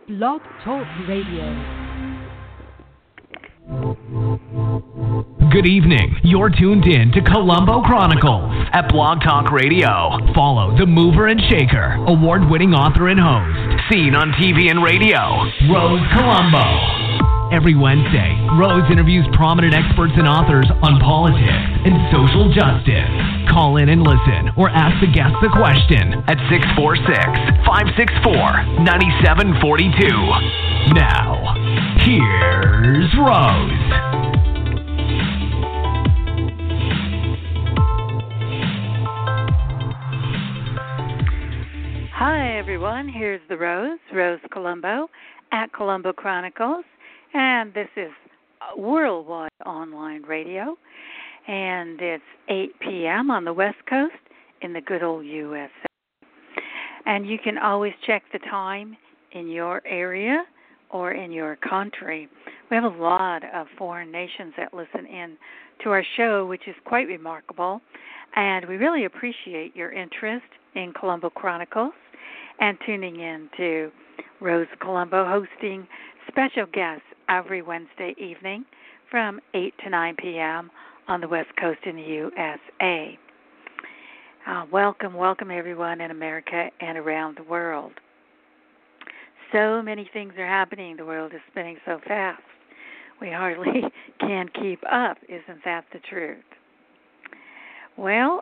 Blog Talk Radio. Good evening. You're tuned in to Colombo Chronicles at Blog Talk Radio. Follow the mover and shaker, award-winning author and host, seen on TV and radio, Rose Colombo. Every Wednesday, Rose interviews prominent experts and authors on politics and social justice. Call in and listen or ask the guests a question at 646-564-9742. Now, here's Rose. Hi, everyone. Here's the Rose Colombo at Colombo Chronicles. And this is worldwide online radio. And it's 8 p.m. on the West Coast in the good old USA. And you can always check the time in your area or in your country. We have a lot of foreign nations that listen in to our show, which is quite remarkable. And we really appreciate your interest in Colombo Chronicles and tuning in to Rose Colombo hosting special guests every Wednesday evening from 8 to 9 p.m. on the West Coast in the USA. Welcome everyone in America and around the world. So many things are happening. The world is spinning so fast. We hardly can keep up. Isn't that the truth? Well,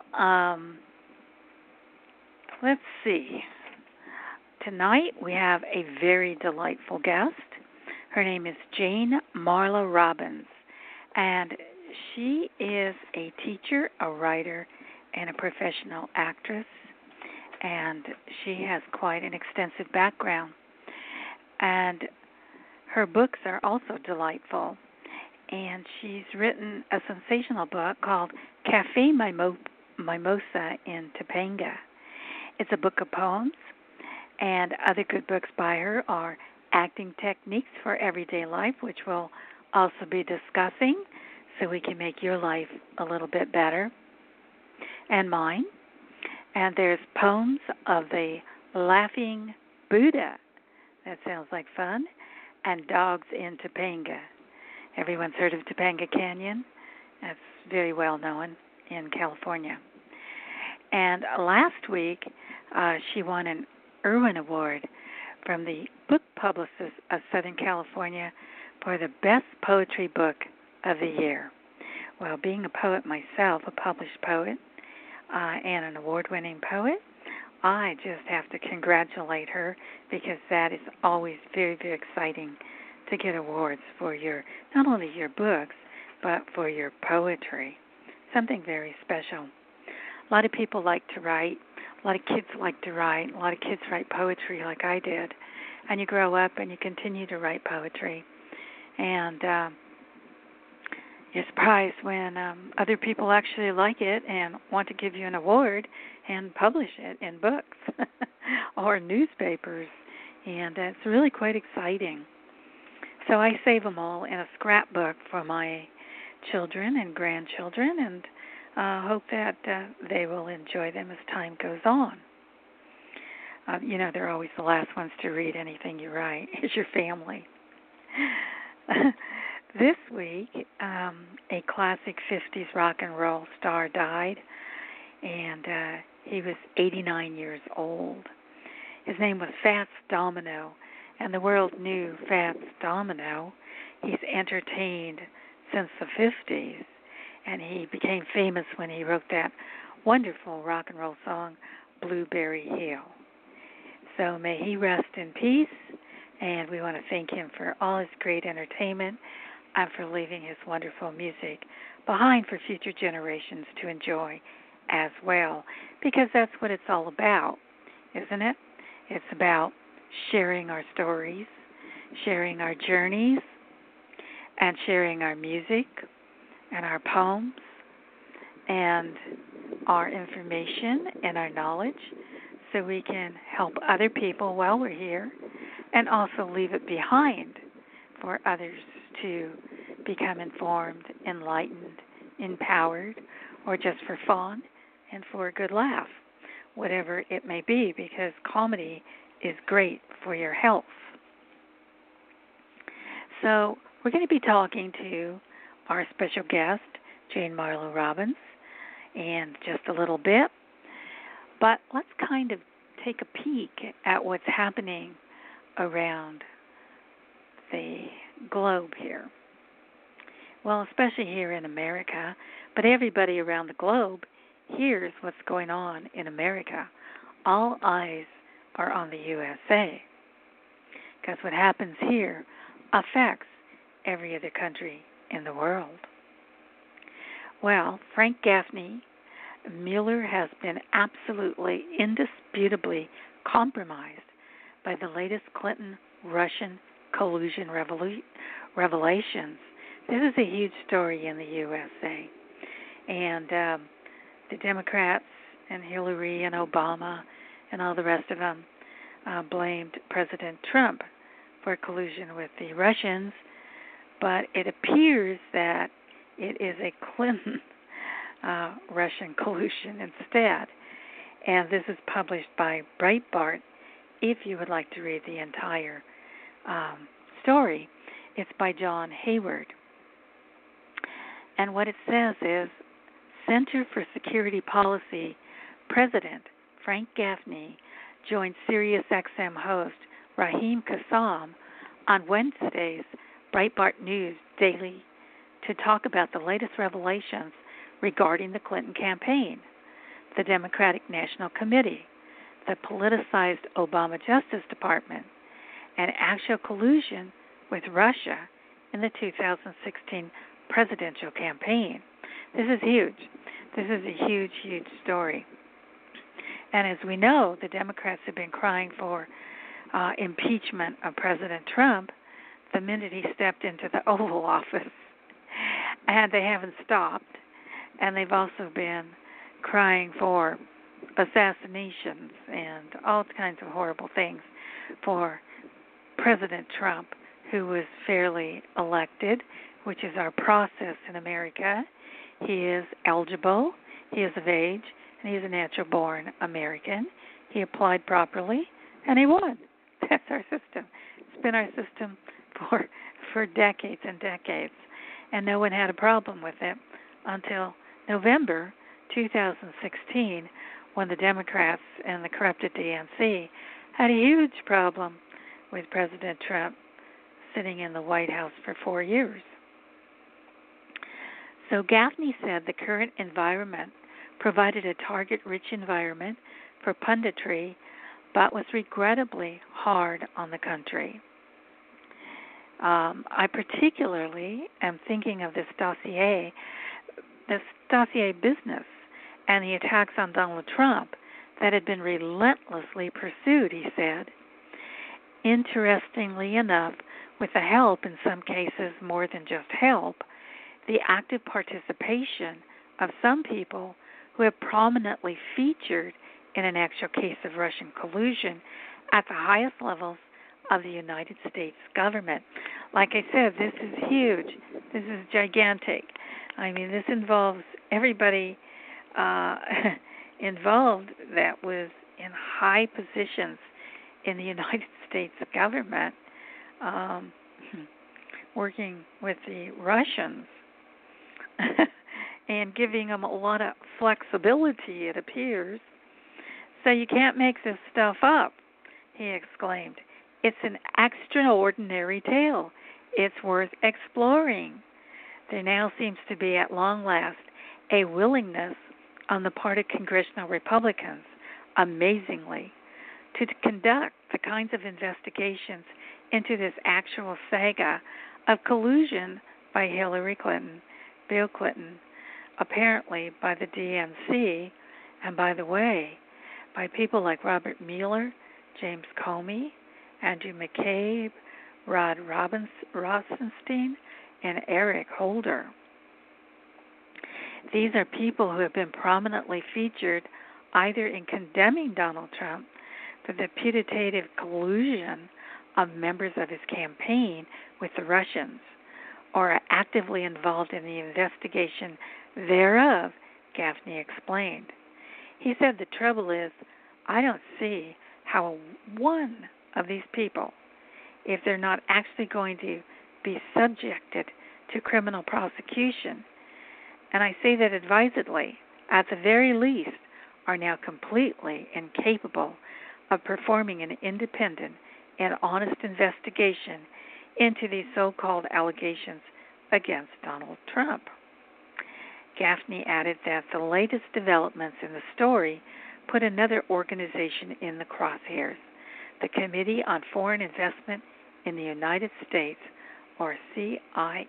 let's see. Tonight we have a very delightful guest. Her name is Jane Marla Robbins, and she is a teacher, a writer, and a professional actress, and she has quite an extensive background. And her books are also delightful, and she's written a sensational book called Cafe Mimosa in Topanga. It's a book of poems, and other good books by her are Acting Techniques for Everyday Life, which we'll also be discussing so we can make your life a little bit better, and mine. And there's Poems of the Laughing Buddha. That sounds like fun. And Dogs in Topanga. Everyone's heard of Topanga Canyon. That's very well known in California. And last week, she won an Irwin Award from the Book Publicists of Southern California for the Best Poetry Book of the Year. Well, being a poet myself, a published poet, and an award-winning poet, I just have to congratulate her because that is always very, very exciting to get awards for your, not only your books, but for your poetry. Something very special. A lot of people like to write. A lot of kids like to write. A lot of kids write poetry like I did. And you grow up and you continue to write poetry. And you're surprised when other people actually like it and want to give you an award and publish it in books or newspapers. And it's really quite exciting. So I save them all in a scrapbook for my children and grandchildren, and hope that they will enjoy them as time goes on. They're always the last ones to read anything you write, is your family. This week, a classic 50s rock and roll star died, and he was 89 years old. His name was Fats Domino, and the world knew Fats Domino. He's entertained since the 50s, and he became famous when he wrote that wonderful rock and roll song, Blueberry Hill. So may he rest in peace, and we want to thank him for all his great entertainment and for leaving his wonderful music behind for future generations to enjoy as well, because that's what it's all about, isn't it? It's about sharing our stories, sharing our journeys, and sharing our music and our poems and our information and our knowledge so we can help other people while we're here and also leave it behind for others to become informed, enlightened, empowered, or just for fun and for a good laugh, whatever it may be, because comedy is great for your health. So we're going to be talking to our special guest, Jane Marla Robbins, in just a little bit. But let's kind of take a peek at what's happening around the globe here. Well, especially here in America, but everybody around the globe hears what's going on in America. All eyes are on the USA, because what happens here affects every other country in the world. Well, Frank Gaffney Mueller has been absolutely, indisputably compromised by the latest Clinton-Russian collusion revelations. This is a huge story in the USA. And the Democrats and Hillary and Obama and all the rest of them blamed President Trump for collusion with the Russians, but it appears that it is a Clinton Russian collusion instead. And this is published by Breitbart. If you would like to read the entire story, it's by John Hayward. And what it says is, Center for Security Policy President Frank Gaffney joined SiriusXM host Raheem Kassam on Wednesday's Breitbart News Daily to talk about the latest revelations regarding the Clinton campaign, the Democratic National Committee, the politicized Obama Justice Department, and actual collusion with Russia in the 2016 presidential campaign. This is huge. This is a huge, huge story. And as we know, the Democrats have been crying for impeachment of President Trump the minute he stepped into the Oval Office. And they haven't stopped. And they've also been crying for assassinations and all kinds of horrible things for President Trump, who was fairly elected, which is our process in America. He is eligible, he is of age, and he is a natural-born American. He applied properly, and he won. That's our system. It's been our system for decades and decades, and no one had a problem with it until November 2016, when the Democrats and the corrupted DNC had a huge problem with President Trump sitting in the White House for 4 years. So Gaffney said the current environment provided a target-rich environment for punditry, but was regrettably hard on the country. I particularly am thinking of this dossier business and the attacks on Donald Trump that had been relentlessly pursued, he said. Interestingly enough, with the help, in some cases more than just help, the active participation of some people who have prominently featured in an actual case of Russian collusion at the highest levels of the United States government. Like I said, this is huge. This is gigantic. I mean, this involves everybody involved that was in high positions in the United States government, working with the Russians and giving them a lot of flexibility, it appears. So you can't make this stuff up, he exclaimed. It's an extraordinary tale. It's worth exploring. There now seems to be, at long last, a willingness on the part of congressional Republicans, amazingly, to conduct the kinds of investigations into this actual saga of collusion by Hillary Clinton, Bill Clinton, apparently by the DNC, and by the way, by people like Robert Mueller, James Comey, Andrew McCabe, Rod Rosenstein, and Eric Holder. These are people who have been prominently featured either in condemning Donald Trump for the putative collusion of members of his campaign with the Russians, or are actively involved in the investigation thereof, Gaffney explained. He said the trouble is, I don't see how one of these people, if they're not actually going to be subjected to criminal prosecution. And I say that advisedly, at the very least, are now completely incapable of performing an independent and honest investigation into these so-called allegations against Donald Trump. Gaffney added that the latest developments in the story put another organization in the crosshairs, the Committee on Foreign Investment in the United States, or CIFUS.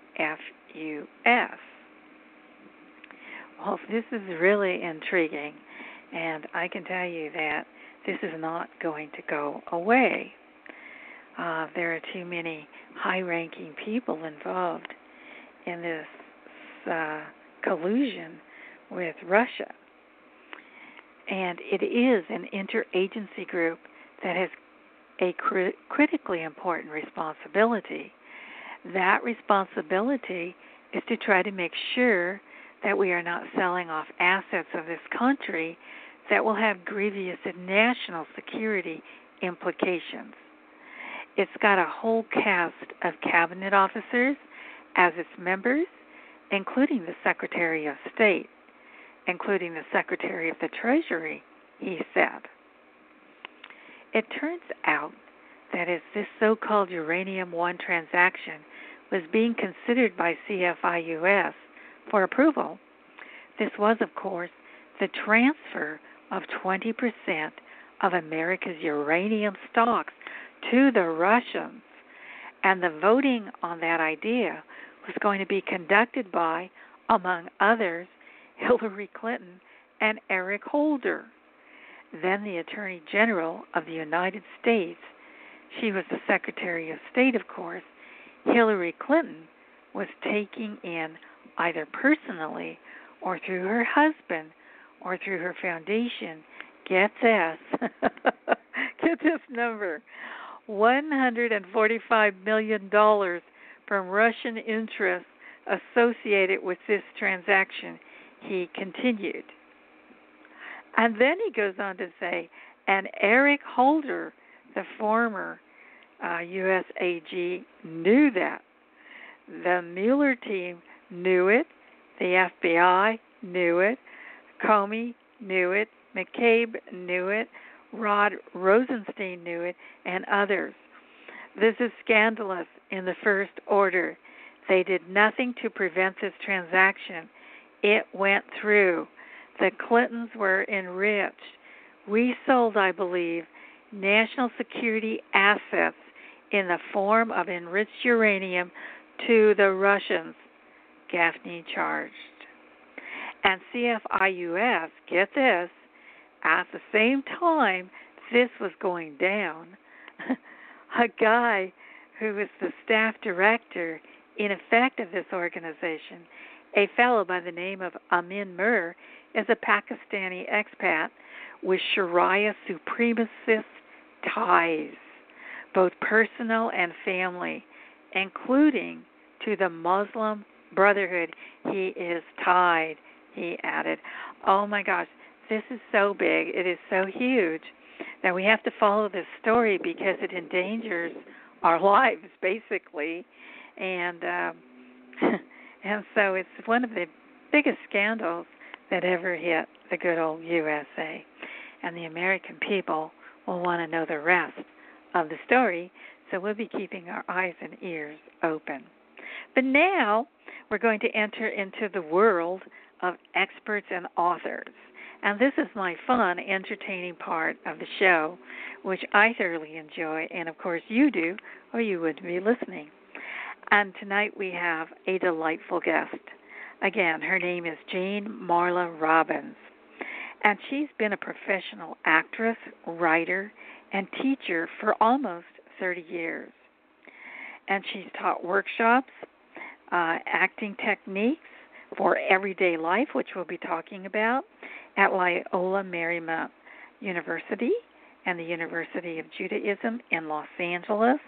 Well, this is really intriguing, and I can tell you that this is not going to go away. There are too many high-ranking people involved in this collusion with Russia. And it is an interagency group that has a critically important responsibility. That responsibility is to try to make sure that we are not selling off assets of this country that will have grievous national security implications. It's got a whole cast of cabinet officers as its members, including the Secretary of State, including the Secretary of the Treasury, he said. It turns out that as this so-called Uranium One transaction was being considered by CFIUS for approval, this was, of course, the transfer of 20% of America's uranium stocks to the Russians. And the voting on that idea was going to be conducted by, among others, Hillary Clinton and Eric Holder, then the Attorney General of the United States. She was the Secretary of State, of course. Hillary Clinton was taking in, either personally or through her husband or through her foundation, get this, get this number, $145 million from Russian interests associated with this transaction, he continued. And then he goes on to say, and Eric Holder, the former U.S. AG, knew that. The Mueller team knew it. The FBI knew it. Comey knew it. McCabe knew it. Rod Rosenstein knew it, and others. This is scandalous in the first order. They did nothing to prevent this transaction. It went through. The Clintons were enriched. We sold, I believe, national security assets in the form of enriched uranium to the Russians, Gaffney charged. And CFIUS, get this, at the same time this was going down, a guy who was the staff director, in effect, of this organization, a fellow by the name of Amin Mir, is a Pakistani expat with Sharia supremacist ties, both personal and family, including to the Muslim Brotherhood. He is tied, he added. Oh my gosh, this is so big, it is so huge that we have to follow this story because it endangers our lives, basically. And and so it's one of the biggest scandals that ever hit the good old USA. And the American people will want to know the rest of the story, so we'll be keeping our eyes and ears open. But now we're going to enter into the world of experts and authors. And this is my fun, entertaining part of the show, which I thoroughly enjoy, and of course you do, or you wouldn't be listening. And tonight we have a delightful guest. Again, her name is Jane Marla Robbins, and she's been a professional actress, writer, and teacher for almost 30 years. And she's taught workshops, acting techniques for everyday life, which we'll be talking about, at Loyola Marymount University and the University of Judaism in Los Angeles.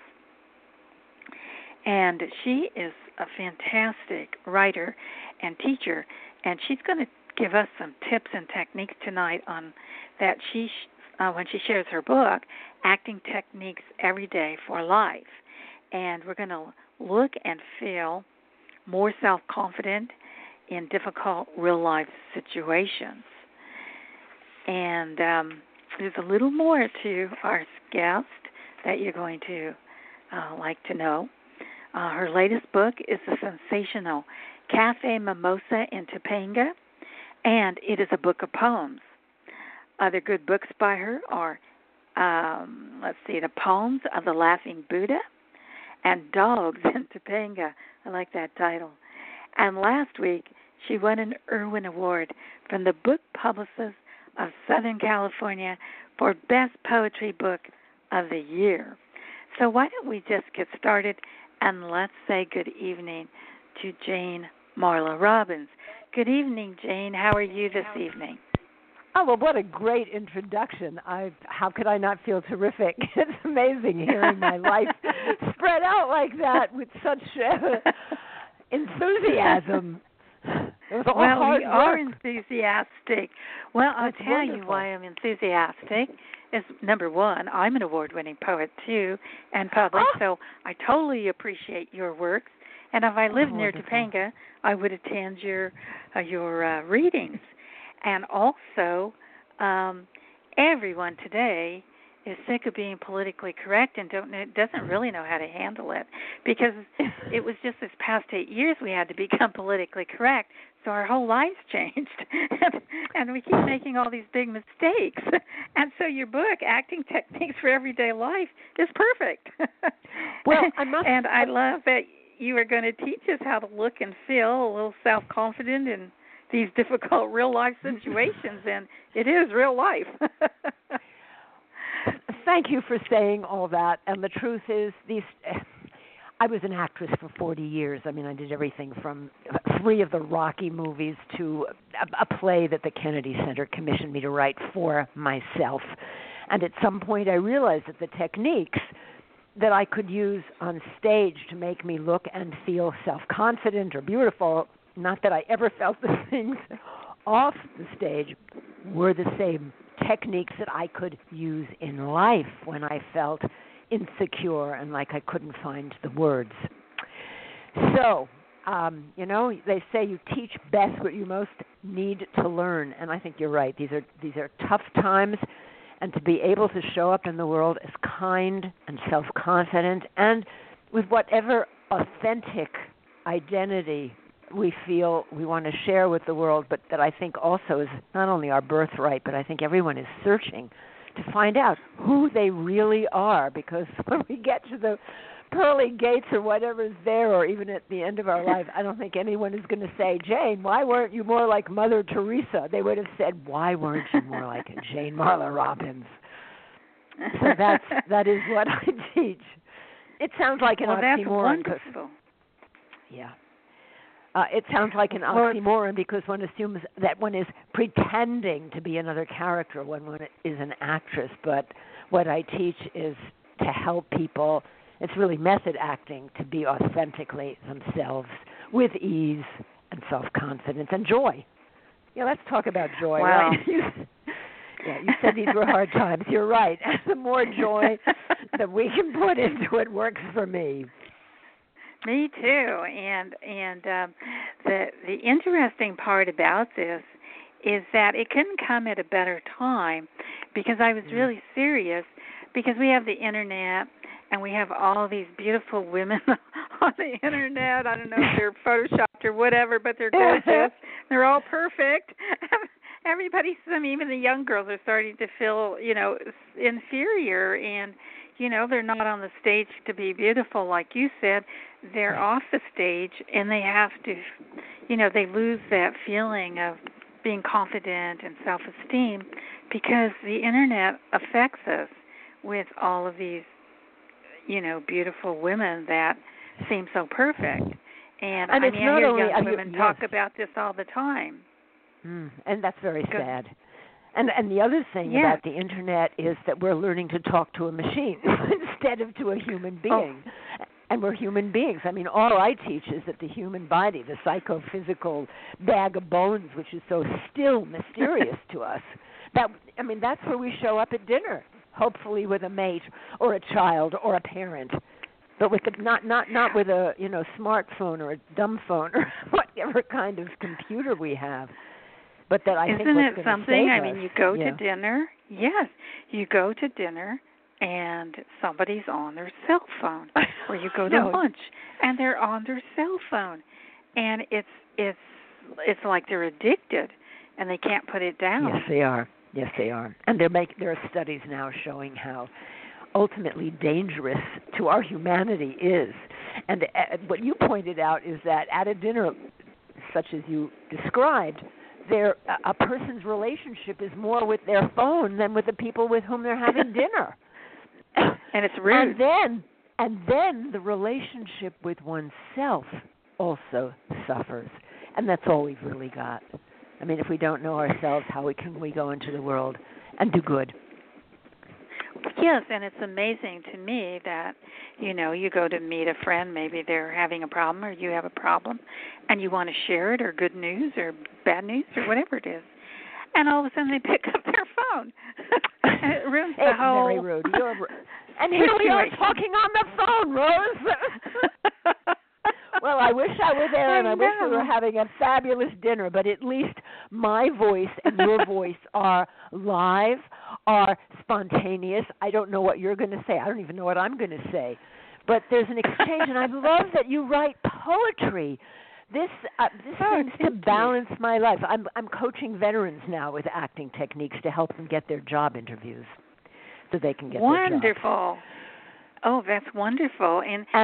And she is a fantastic writer and teacher, and she's going to give us some tips and techniques tonight on that when she shares her book, Acting Techniques Every Day for Life. and we're going to look and feel more self-confident in difficult real-life situations. And there's a little more to our guest that you're going to like to know. Her latest book is the sensational Cafe Mimosa in Topanga, and it is a book of poems. Other good books by her are, The Poems of the Laughing Buddha and Dogs in Topanga. I like that title. And last week, she won an Irwin Award from the Book Publicist of Southern California for Best Poetry Book of the Year. So why don't we just get started and let's say good evening to Jane Marla Robbins. Good evening, Jane. How are you this evening? Oh, well, what a great introduction. How could I not feel terrific? It's amazing hearing my life spread out like that with such enthusiasm. It was all hard we are work. Enthusiastic. Well, I'll tell wonderful. you why I'm enthusiastic. Is number one, I'm an award-winning poet too, and published, so I totally appreciate your works. And if I lived near Topanga, I would attend your readings. And also, everyone today is sick of being politically correct and doesn't really know how to handle it, because it was just this past 8 years we had to become politically correct, so our whole lives changed, and we keep making all these big mistakes. And so your book, Acting Techniques for Everyday Life, is perfect. Well, I love that you are going to teach us how to look and feel a little self-confident in these difficult real-life situations, and it is real life. Thank you for saying all that. And the truth is, I was an actress for 40 years. I mean, I did everything from 3 of the Rocky movies to a play that the Kennedy Center commissioned me to write for myself. And at some point I realized that the techniques that I could use on stage to make me look and feel self-confident or beautiful, not that I ever felt the things off the stage, were the same techniques that I could use in life when I felt insecure and like I couldn't find the words. So, they say you teach best what you most need to learn, and I think you're right. These are tough times, and to be able to show up in the world as kind and self-confident and with whatever authentic identity we feel we want to share with the world, but that I think also is not only our birthright, but I think everyone is searching to find out who they really are, because when we get to the pearly gates or whatever's there, or even at the end of our life, I don't think anyone is going to say, Jane, why weren't you more like Mother Teresa? They would have said, why weren't you more like Jane Marla Robbins? So that is what I teach. It sounds like an oxymoron. That's wonderful. Yeah. It sounds like an oxymoron because one assumes that one is pretending to be another character when one is an actress. But what I teach is to help people. It's really method acting, to be authentically themselves with ease and self-confidence and joy. Yeah, let's talk about joy. Wow. Right? You said these were hard times. You're right. The more joy that we can put into it works for me. Me too, and the interesting part about this is that it couldn't come at a better time, because I was really serious, because we have the internet and we have all these beautiful women on the internet. I don't know if they're photoshopped or whatever, but they're gorgeous. They're all perfect. Even the young girls are starting to feel, inferior, and they're not on the stage to be beautiful, like you said. They're off the stage, and they have to, they lose that feeling of being confident and self-esteem, because the internet affects us with all of these, beautiful women that seem so perfect. And I hear young women talk about this all the time. And that's very sad. And the other thing about the internet is that we're learning to talk to a machine instead of to a human being. Oh. And we're human beings. I mean, all I teach is that the human body, the psychophysical bag of bones, which is so still mysterious to us, that's where we show up at dinner, hopefully with a mate or a child or a parent. but with not with a smartphone or a dumb phone or whatever kind of computer we have. But that I think isn't what's it going to something? save I mean, us- you go to yeah. dinner. Yes, you go to dinner, and somebody's on their cell phone, or you go to No. lunch and they're on their cell phone, and it's like they're addicted and they can't put it down. Yes, they are. Yes, they are. And there are studies now showing how ultimately dangerous to our humanity is. And what you pointed out is that at a dinner such as you described, a person's relationship is more with their phone than with the people with whom they're having dinner. And it's rude. And then the relationship with oneself also suffers. And that's all we've really got. I mean, if we don't know ourselves, how can we go into the world and do good? Yes, and it's amazing to me that, you go to meet a friend, maybe they're having a problem or you have a problem, and you want to share it, or good news or bad news or whatever it is. And all of a sudden they pick up their phone. And it ruins the whole... Very rude. And here we are talking on the phone, Rose. Well, I wish I were there, and I wish we were having a fabulous dinner, but at least my voice and your voice are live, are spontaneous. I don't know what you're going to say. I don't even know what I'm going to say. But there's an exchange, and I love that you write poetry. This seems to balance my life. I'm coaching veterans now with acting techniques to help them get their job interviews so they can get their job. Wonderful. Oh, that's wonderful.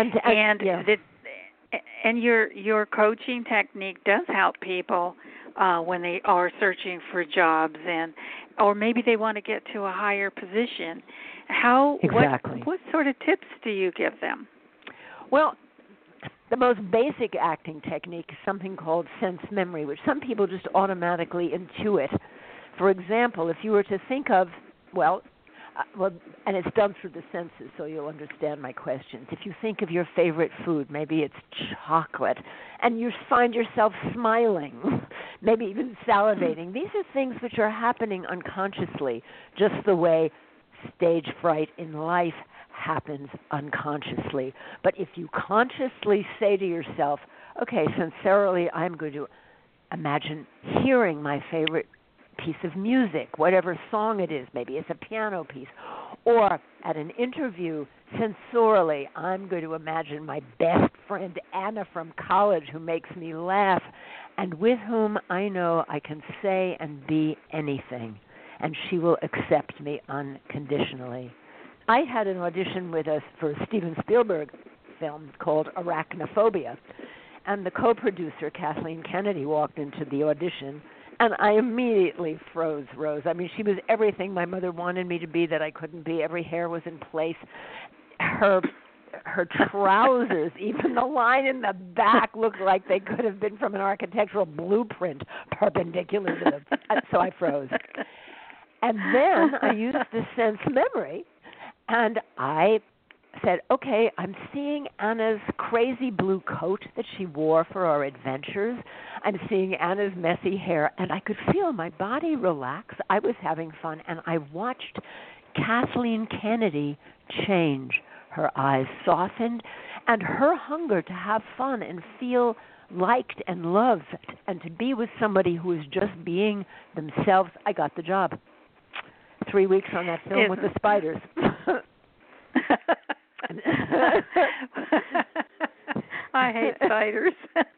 And your coaching technique does help people when they are searching for jobs, or maybe they want to get to a higher position. Exactly. What sort of tips do you give them? Well, the most basic acting technique is something called sense memory, which some people just automatically intuit. For example, if you were to think of, and it's done through the senses, so you'll understand my questions. If you think of your favorite food, maybe it's chocolate, and you find yourself smiling, maybe even salivating. These are things which are happening unconsciously, just the way stage fright in life happens unconsciously. But if you consciously say to yourself, okay, sincerely, I'm going to imagine hearing my favorite piece of music, whatever song it is, maybe it's a piano piece, or at an interview, sensorially, I'm going to imagine my best friend Anna from college, who makes me laugh and with whom I know I can say and be anything, and she will accept me unconditionally. I had an audition for a Steven Spielberg film called Arachnophobia, and the co-producer, Kathleen Kennedy, walked into the audition, and I immediately froze, Rose. I mean, she was everything my mother wanted me to be that I couldn't be. Every hair was in place. Her trousers, even the line in the back, looked like they could have been from an architectural blueprint perpendicular to them. So I froze. And then I used the sense memory, and I said, okay, I'm seeing Anna's crazy blue coat that she wore for our adventures. I'm seeing Anna's messy hair, and I could feel my body relax. I was having fun, and I watched Kathleen Kennedy change. Her eyes softened, and her hunger to have fun and feel liked and loved and to be with somebody who is just being themselves. I got the job. 3 weeks on that film with the spiders. I hate spiders.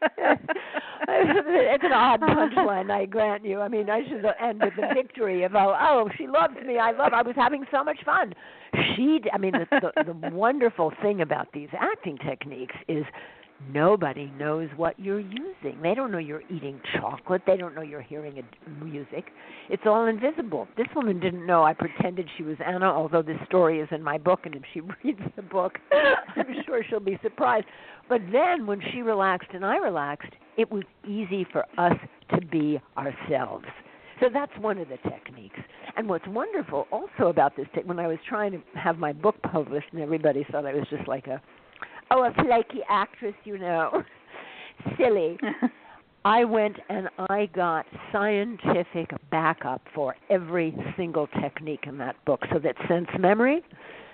It's an odd punchline, I grant you. I mean, I should end with the victory of, oh, she loves me. I was having so much fun. The wonderful thing about these acting techniques is nobody knows what you're using. They don't know you're eating chocolate. They don't know you're hearing music. It's all invisible. This woman didn't know I pretended she was Anna, although this story is in my book, and if she reads the book, I'm sure she'll be surprised. But then when she relaxed and I relaxed, it was easy for us to be ourselves. So that's one of the techniques. And what's wonderful also about this, when I was trying to have my book published, and everybody thought I was just like a flaky actress, silly. I went and I got scientific backup for every single technique in that book, so that sense memory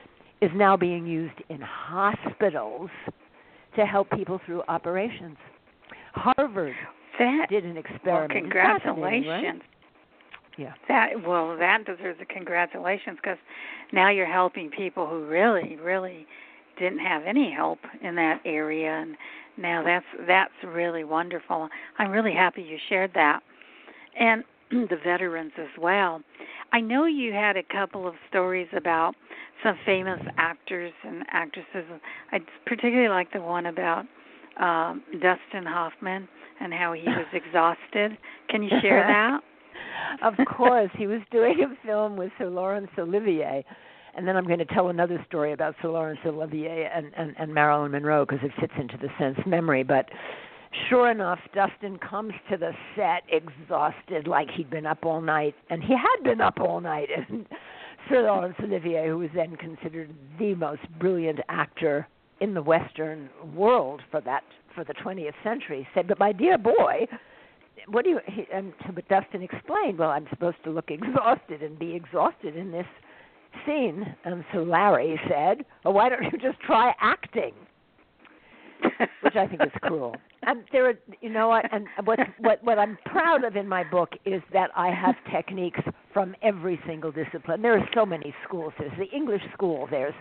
is now being used in hospitals to help people through operations. Harvard did an experiment. Well, congratulations. Right? Yeah. That deserves a congratulations, because now you're helping people who really, really didn't have any help in that area, and now that's really wonderful. I'm really happy you shared that, and the veterans as well. I know you had a couple of stories about some famous actors and actresses. I particularly like the one about Dustin Hoffman and how he was exhausted. Can you share that? Of course. He was doing a film with Sir Laurence Olivier, and then I'm going to tell another story about Sir Laurence Olivier and Marilyn Monroe, because it fits into the sense memory. But sure enough, Dustin comes to the set exhausted, like he'd been up all night, and he had been up all night. And Sir Laurence Olivier, who was then considered the most brilliant actor in the Western world for the 20th century, said, "But my dear boy, what do you?" But Dustin explained, "Well, I'm supposed to look exhausted and be exhausted in this scene." And so Larry said, "Well, why don't you just try acting?" Which I think is cruel. And there are, you know what? And what I'm proud of in my book is that I have techniques from every single discipline. There are so many schools. There's the English school. There's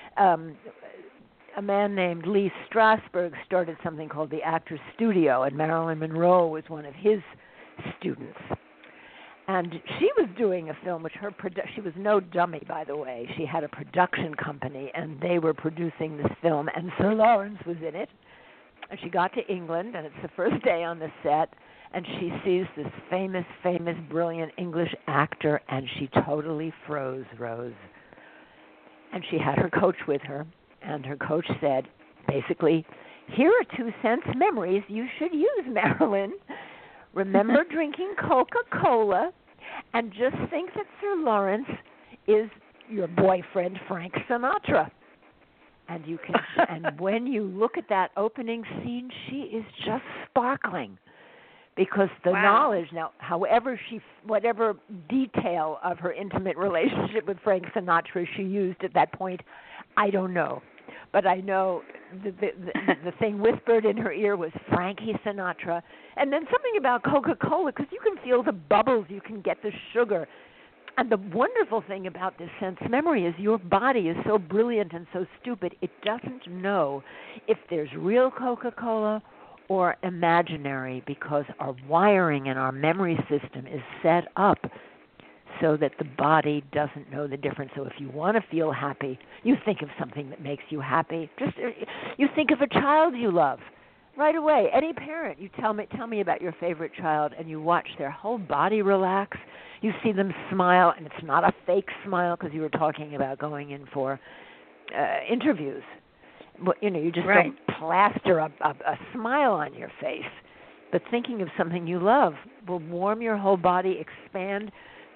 a man named Lee Strasberg started something called the Actors Studio, and Marilyn Monroe was one of his students. And she was doing a film, which she was no dummy, by the way. She had a production company, and they were producing this film, and Sir Laurence was in it. And she got to England, and it's the first day on the set, and she sees this famous, brilliant English actor, and she totally froze, Rose. And she had her coach with her, and her coach said, basically, "Here are 2 sense memories you should use, Marilyn. Remember drinking Coca-Cola, and just think that Sir Laurence is your boyfriend, Frank Sinatra. And you can, and when you look at that opening scene, she is just sparkling, because the knowledge now, whatever detail of her intimate relationship with Frank Sinatra she used at that point, I don't know. But I know the thing whispered in her ear was Frankie Sinatra. And then something about Coca-Cola, because you can feel the bubbles, you can get the sugar. And the wonderful thing about this sense memory is your body is so brilliant and so stupid, it doesn't know if there's real Coca-Cola or imaginary, because our wiring in our memory system is set up so that the body doesn't know the difference. So if you want to feel happy, you think of something that makes you happy. You think of a child you love right away. Any parent, you tell me about your favorite child, and you watch their whole body relax. You see them smile, and it's not a fake smile, because you were talking about going in for interviews. But, you just don't plaster a smile on your face. But thinking of something you love will warm your whole body, expand.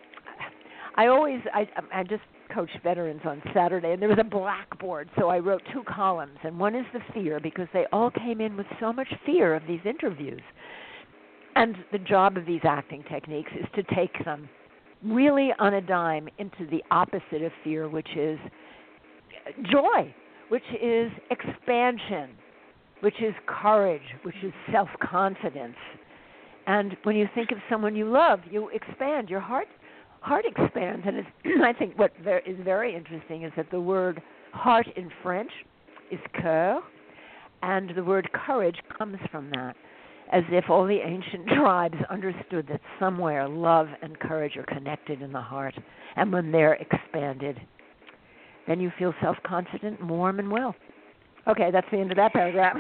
I just coached veterans on Saturday, and there was a blackboard, so I wrote 2 columns, and one is the fear, because they all came in with so much fear of these interviews. And the job of these acting techniques is to take them really on a dime into the opposite of fear, which is joy, which is expansion, which is courage, which is self-confidence. And when you think of someone you love, you expand. Your heart expands. And I think what is very interesting is that the word heart in French is cœur, and the word courage comes from that, as if all the ancient tribes understood that somewhere love and courage are connected in the heart. And when they're expanded, then you feel self-confident, warm, and well. Okay, that's the end of that paragraph.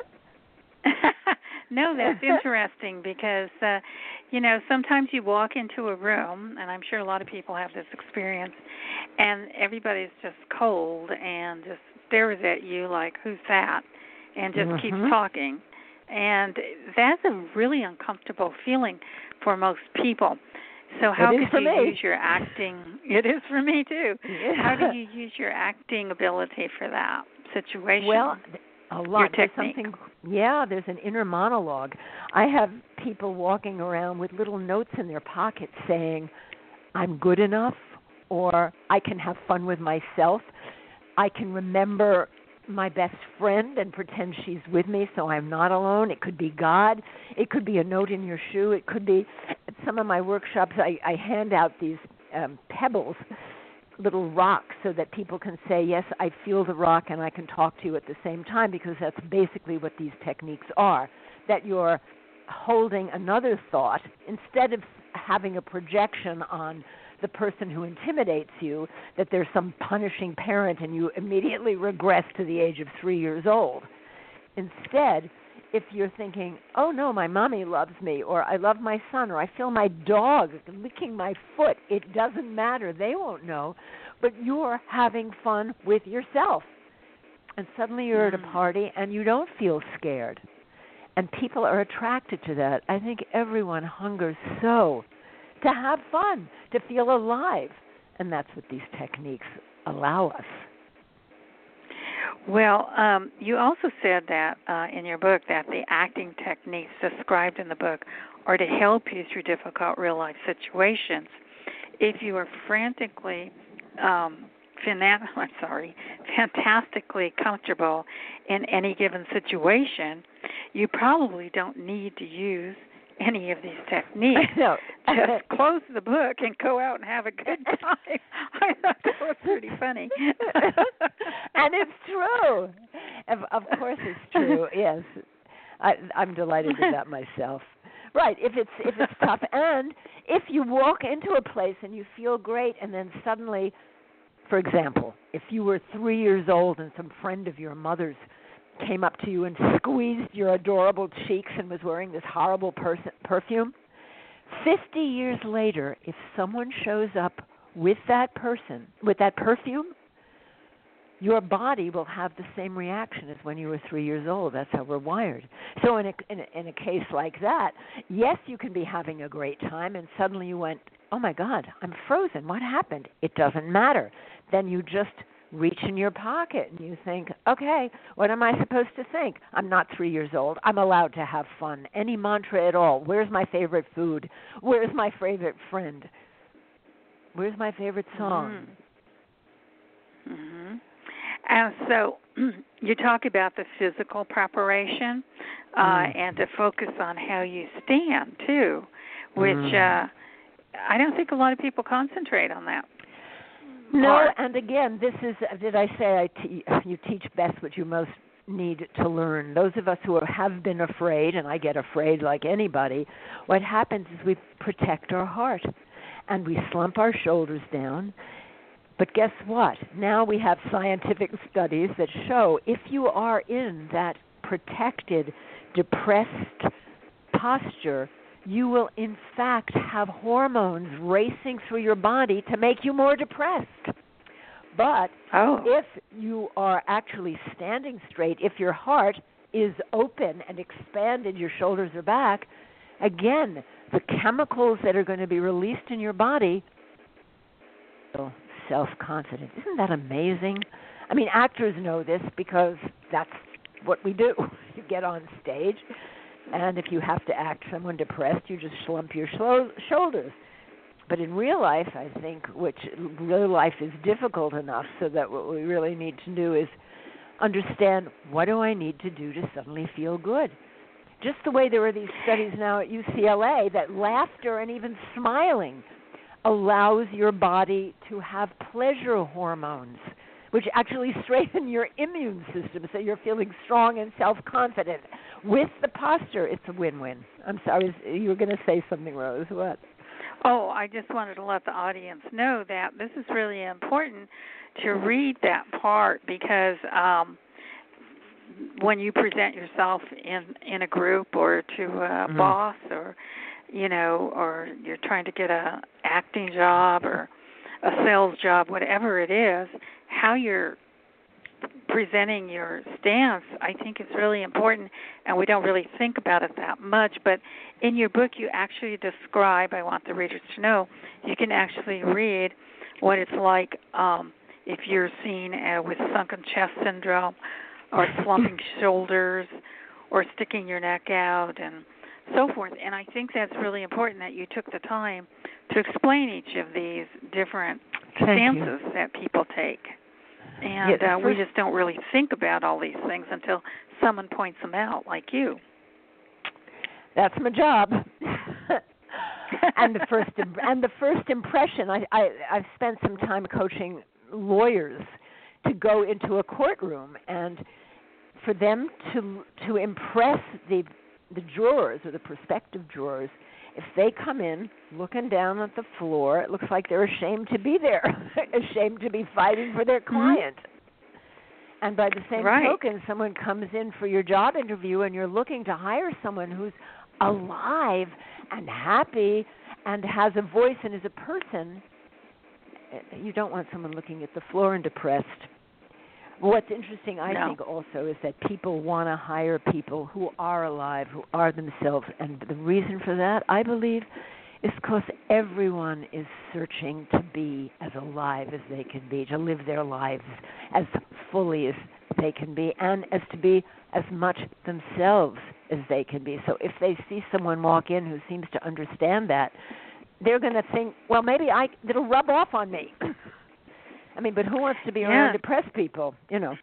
No, that's interesting, because, sometimes you walk into a room, and I'm sure a lot of people have this experience, and everybody's just cold and just stares at you like, who's that? And just keeps talking. And that's a really uncomfortable feeling for most people. So how could you use your acting? It is for me, too. Yeah. How do you use your acting ability for that situation? Well, a lot. Your technique. There's an inner monologue. I have people walking around with little notes in their pockets saying, I'm good enough, or I can have fun with myself. I can remember my best friend and pretend she's with me so I'm not alone. It could be God. It could be a note in your shoe. It could be, at some of my workshops, I hand out these pebbles, little rocks, so that people can say, yes, I feel the rock and I can talk to you at the same time, because that's basically what these techniques are, that you're holding another thought instead of having a projection on the person who intimidates you, that there's some punishing parent and you immediately regress to the age of 3 years old. Instead, if you're thinking, oh no, my mommy loves me, or I love my son, or I feel my dog licking my foot, it doesn't matter, they won't know, but you're having fun with yourself. And suddenly you're at a party and you don't feel scared. And people are attracted to that. I think everyone hungers so to have fun, to feel alive. And that's what these techniques allow us. Well, you also said that in your book that the acting techniques described in the book are to help you through difficult real-life situations. If you are fantastically comfortable in any given situation, you probably don't need to use any of these techniques. No. Just close the book and go out and have a good time. I thought that was pretty funny. And it's true. Of course it's true, yes. I'm delighted with that myself. Right, if it's tough. And if you walk into a place and you feel great and then suddenly, for example, if you were 3 years old and some friend of your mother's came up to you and squeezed your adorable cheeks and was wearing this horrible perfume, 50 years later, if someone shows up with that person, with that perfume, your body will have the same reaction as when you were 3 years old. That's how we're wired. So in a case like that, yes, you can be having a great time and suddenly you went, oh my God, I'm frozen. What happened? It doesn't matter. Then you just reach in your pocket and you think, okay, what am I supposed to think? I'm not 3 years old. I'm allowed to have fun. Any mantra at all. Where's my favorite food? Where's my favorite friend? Where's my favorite song? Mm-hmm. And so you talk about the physical preparation and to focus on how you stand, too, which I don't think a lot of people concentrate on that. No, and again, this is, did I say you teach best what you most need to learn. Those of us who have been afraid, and I get afraid like anybody, what happens is we protect our heart and we slump our shoulders down. But guess what? Now we have scientific studies that show if you are in that protected, depressed posture, you will in fact have hormones racing through your body to make you more depressed. But if you are actually standing straight, if your heart is open and expanded, your shoulders are back, again, the chemicals that are going to be released in your body are self-confident. Isn't that amazing? I mean, actors know this because that's what we do. You get on stage, and if you have to act someone depressed, you just slump your shoulders. But in real life, I think, real life is difficult enough so that what we really need to do is understand, what do I need to do to suddenly feel good? Just the way there are these studies now at UCLA that laughter and even smiling allows your body to have pleasure hormones, which actually strengthen your immune system so you're feeling strong and self-confident. With the posture, it's a win-win. I'm sorry, you were going to say something, Rose. What? Oh, I just wanted to let the audience know that this is really important to read that part because when you present yourself in a group or to a boss or, or you're trying to get a acting job or a sales job, whatever it is, how you're presenting your stance, I think is really important, and we don't really think about it that much. But in your book, you actually describe, I want the readers to know, you can actually read what it's like if you're seen with sunken chest syndrome or slumping shoulders or sticking your neck out and so forth. And I think that's really important that you took the time to explain each of these different stances that people take. And we just don't really think about all these things until someone points them out, like you. That's my job. And the first impression, I've spent some time coaching lawyers to go into a courtroom, and for them to impress the jurors or the prospective jurors, if they come in looking down at the floor, it looks like they're ashamed to be there, ashamed to be fighting for their client. And by the same token, someone comes in for your job interview and you're looking to hire someone who's alive and happy and has a voice and is a person, you don't want someone looking at the floor and depressed. What's interesting, I think, also is that people want to hire people who are alive, who are themselves. And the reason for that, I believe, is because everyone is searching to be as alive as they can be, to live their lives as fully as they can be, and as to be as much themselves as they can be. So if they see someone walk in who seems to understand that, they're going to think, well, maybe it'll rub off on me. I mean, but who wants to be around depressed people, you know?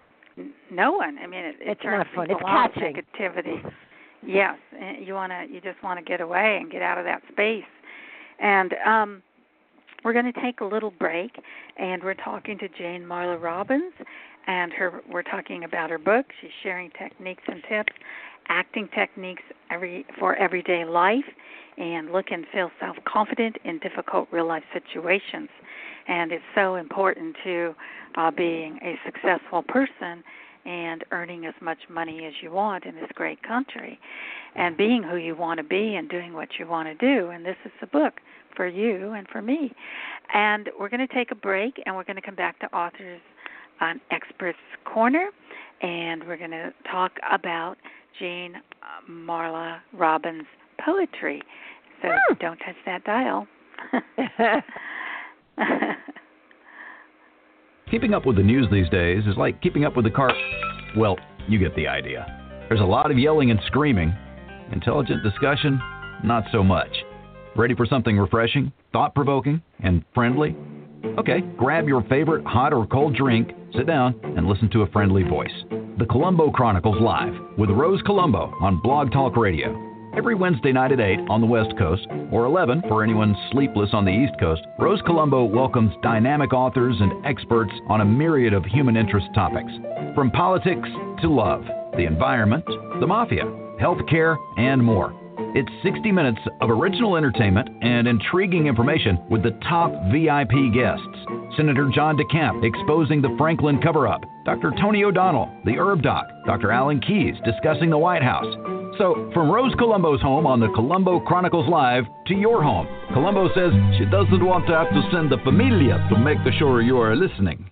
No one. I mean, it turns not fun. It's catching. Negativity. Yes, you just want to get away and get out of that space. And we're going to take a little break, and we're talking to Jane Marla Robbins, and we're talking about her book. She's sharing techniques and tips, acting techniques for everyday life, and look and feel self-confident in difficult real-life situations. And it's so important to being a successful person and earning as much money as you want in this great country and being who you want to be and doing what you want to do. And this is the book for you and for me. And we're going to take a break, and we're going to come back to Authors on Experts Corner, and we're going to talk about Jane Marla Robbins' poetry. So don't touch that dial. Keeping up with the news these days is like keeping up with the car. Well, you get the idea. There's a lot of yelling and screaming. Intelligent discussion, not so much. Ready for something refreshing, thought-provoking, and friendly? Okay, grab your favorite hot or cold drink, sit down, and listen to a friendly voice. The Columbo Chronicles Live with Rose Columbo on Blog Talk Radio. Every Wednesday night at 8 on the West Coast, or 11 for anyone sleepless on the East Coast, Rose Columbo welcomes dynamic authors and experts on a myriad of human interest topics. From politics to love, the environment, the mafia, healthcare, and more. It's 60 minutes of original entertainment and intriguing information with the top VIP guests. Senator John DeCamp exposing the Franklin cover-up, Dr. Tony O'Donnell, the Herb Doc, Dr. Alan Keyes discussing the White House. So, from Rose Columbo's home on the Columbo Chronicles Live to your home, Columbo says she doesn't want to have to send the familia to make sure you are listening.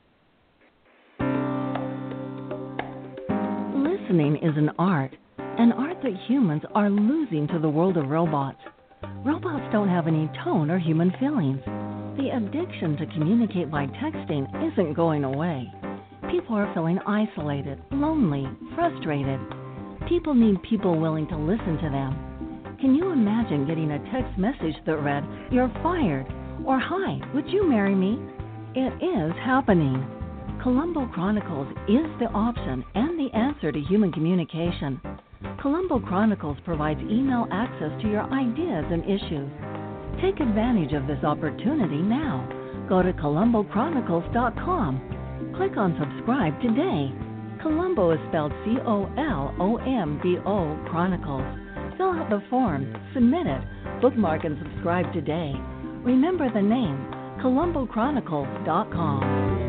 Listening is an art that humans are losing to the world of robots. Robots don't have any tone or human feelings. The addiction to communicate by texting isn't going away. People are feeling isolated, lonely, frustrated. People need people willing to listen to them. Can you imagine getting a text message that read, "You're fired," or "Hi, would you marry me?" It is happening. Columbo Chronicles is the option and the answer to human communication. Columbo Chronicles provides email access to your ideas and issues. Take advantage of this opportunity now. Go to ColumboChronicles.com. Click on subscribe today. Columbo is spelled Colombo Chronicles. Fill out the form, submit it, bookmark and subscribe today. Remember the name, ColumboChronicles.com.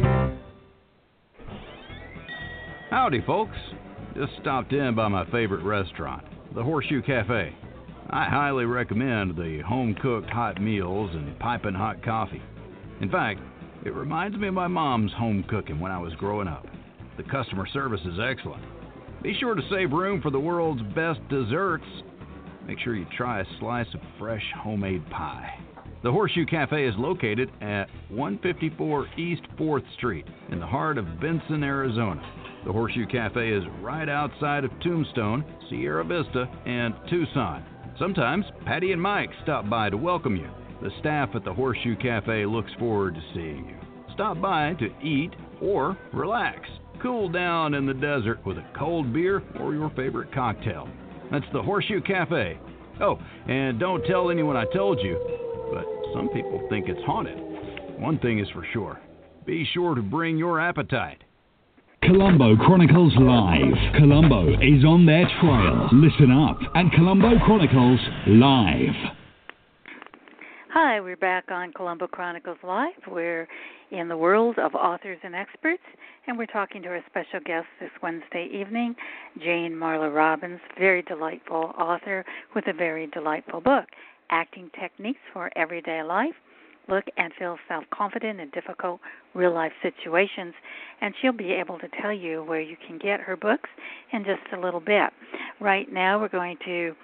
Howdy, folks. Just stopped in by my favorite restaurant, the Horseshoe Cafe. I highly recommend the home-cooked hot meals and piping hot coffee. In fact, it reminds me of my mom's home cooking when I was growing up. The customer service is excellent. Be sure to save room for the world's best desserts. Make sure you try a slice of fresh homemade pie. The Horseshoe Cafe is located at 154 East 4th Street in the heart of Benson, Arizona. The Horseshoe Cafe is right outside of Tombstone, Sierra Vista, and Tucson. Sometimes Patty and Mike stop by to welcome you. The staff at the Horseshoe Cafe looks forward to seeing you. Stop by to eat Or relax, cool down in the desert with a cold beer or your favorite cocktail. That's the Horseshoe Cafe. Oh, and don't tell anyone I told you, but some people think it's haunted. One thing is for sure. Be sure to bring your appetite. Columbo Chronicles Live. Columbo is on their trail. Listen up at Columbo Chronicles Live. Hi, we're back on Columbo Chronicles Live. We're in the world of authors and experts, and we're talking to our special guest this Wednesday evening, Jane Marla Robbins, very delightful author with a very delightful book, Acting Techniques for Everyday Life. Look and feel self-confident in difficult real-life situations, and she'll be able to tell you where you can get her books in just a little bit. Right now we're going to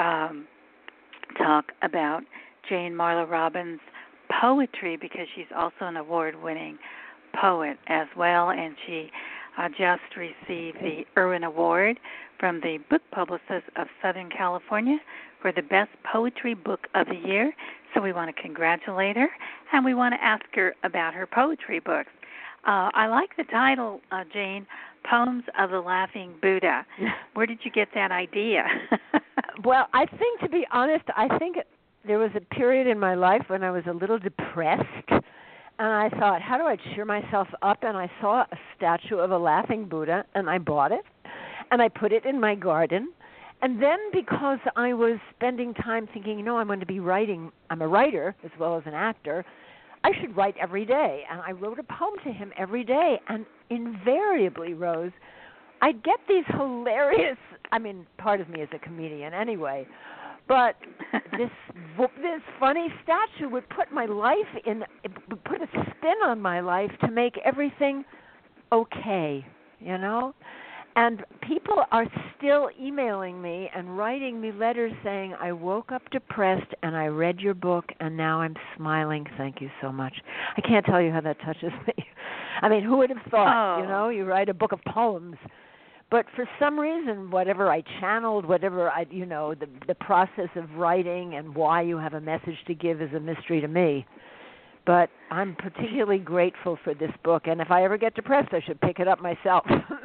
talk about Jane Marla Robbins' poetry, because she's also an award-winning poet as well, and she just received the Irwin Award from the Book Publicists of Southern California for the Best Poetry Book of the Year. So we want to congratulate her, and we want to ask her about her poetry books. I like the title, Jane, Poems of the Laughing Buddha. Where did you get that idea? Well, I think, to be honest, there was a period in my life when I was a little depressed, and I thought, how do I cheer myself up? And I saw a statue of a laughing Buddha, and I bought it, and I put it in my garden. And then, because I was spending time thinking, I'm going to be writing, I'm a writer as well as an actor, I should write every day. And I wrote a poem to him every day, and invariably, Rose, I'd get these hilarious, part of me is a comedian anyway, but this funny statue would put my life it would put a spin on my life to make everything okay, And people are still emailing me and writing me letters saying, I woke up depressed and I read your book and now I'm smiling. Thank you so much. I can't tell you how that touches me. Who would have thought, you write a book of poems. But for some reason, whatever I channeled, the process of writing and why you have a message to give is a mystery to me. But I'm particularly grateful for this book, and if I ever get depressed, I should pick it up myself.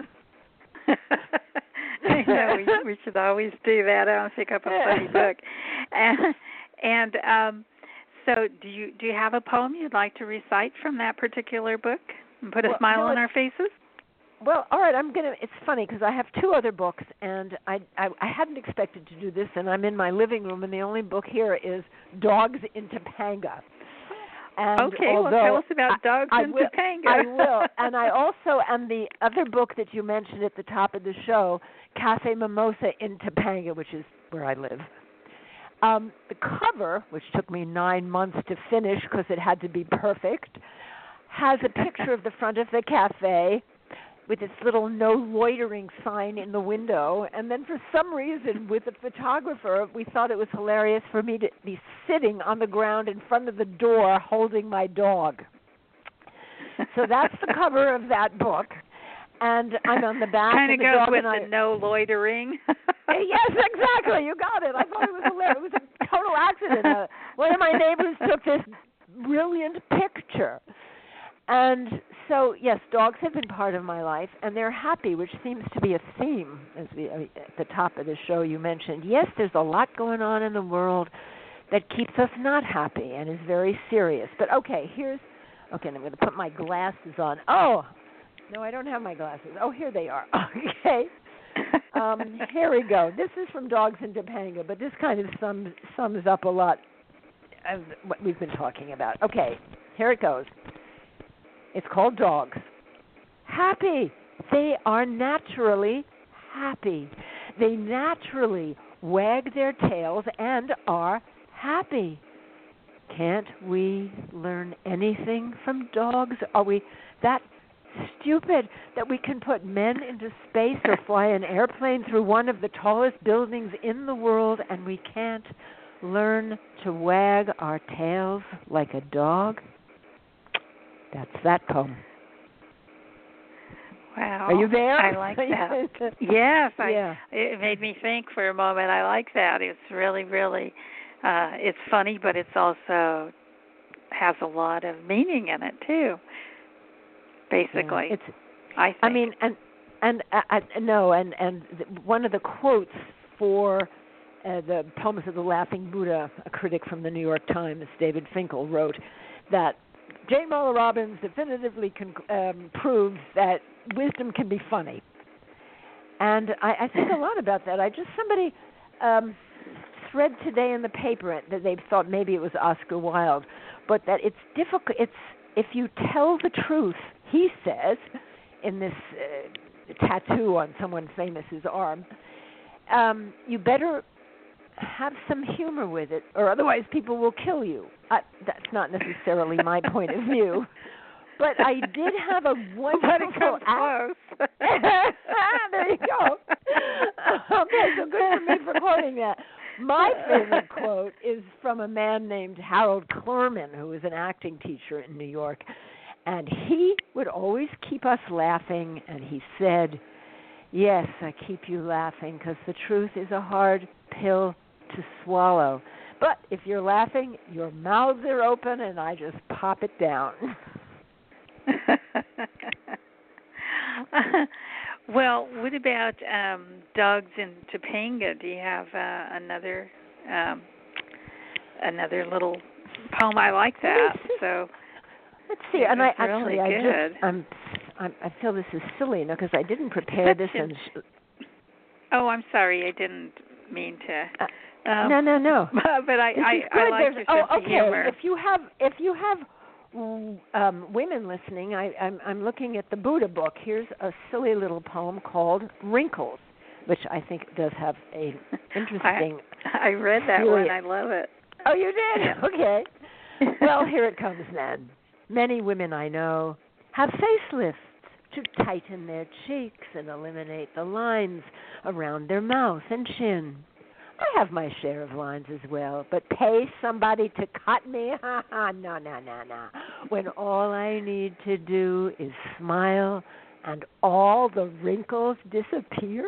I know, we should always do that. I'll pick up a funny book. And so do you have a poem you'd like to recite from that particular book and put a smile on our faces? Well, all right, it's funny because I have two other books, and I hadn't expected to do this, and I'm in my living room, and the only book here is Dogs in Topanga. And okay, well, tell us about Dogs in Topanga. I will. And the other book that you mentioned at the top of the show, Cafe Mimosa in Topanga, which is where I live. The cover, which took me 9 months to finish because it had to be perfect, has a picture of the front of the cafe with its little no loitering sign in the window. And then for some reason, with the photographer, we thought it was hilarious for me to be sitting on the ground in front of the door holding my dog. So that's the cover of that book. And I'm on the back kind of the goes dog. With the no loitering. Yes, exactly. You got it. I thought it was hilarious. It was a total accident. One of my neighbors took this brilliant picture. And so, yes, dogs have been part of my life, and they're happy, which seems to be a theme. At the top of the show you mentioned, yes, there's a lot going on in the world that keeps us not happy and is very serious. But I'm going to put my glasses on. Oh, no, I don't have my glasses. Oh, here they are. Okay. Here we go. This is from Dogs in Topanga, but this kind of sums up a lot of what we've been talking about. Okay, here it goes. It's called Dogs. Happy. They are naturally happy. They naturally wag their tails and are happy. Can't we learn anything from dogs? Are we that stupid that we can put men into space or fly an airplane through one of the tallest buildings in the world and we can't learn to wag our tails like a dog? That's that poem. Wow. Are you there? I like that. Yes. Yeah. It made me think for a moment. I like that. It's really, really, it's funny, but it's also has a lot of meaning in it, too. basically. It's, I think. I mean, one of the quotes for the Poems of the Laughing Buddha, a critic from the New York Times, David Finkel, wrote that Jane Marla Robbins definitively proves that wisdom can be funny. And I think a lot about that. Somebody read today in the paper that they thought maybe it was Oscar Wilde, but that it's difficult. It's if you tell the truth, he says, in this tattoo on someone famous's arm, you better have some humor with it, or otherwise people will kill you. That's not necessarily my point of view. But I did have a wonderful close. There you go. Okay, so good for me for quoting that. My favorite quote is from a man named Harold Clurman, who was an acting teacher in New York. And he would always keep us laughing, and he said, "Yes, I keep you laughing because the truth is a hard pill to swallow. But if you're laughing, your mouths are open, and I just pop it down." Well, what about dogs in Topanga? Do you have another little poem? I like that. So let's see. And I really I feel this is silly, because I didn't prepare this. Oh, I'm sorry. I didn't mean to. No. But I like your sense of humor. If you have women listening, I'm looking at the Buddha book. Here's a silly little poem called Wrinkles, which I think does have a interesting. I read that one. I love it. Oh, you did? Yeah. Okay. Well, here it comes then. Many women I know have facelifts to tighten their cheeks and eliminate the lines around their mouth and chin. I have my share of lines as well, but pay somebody to cut me? No. When all I need to do is smile and all the wrinkles disappear.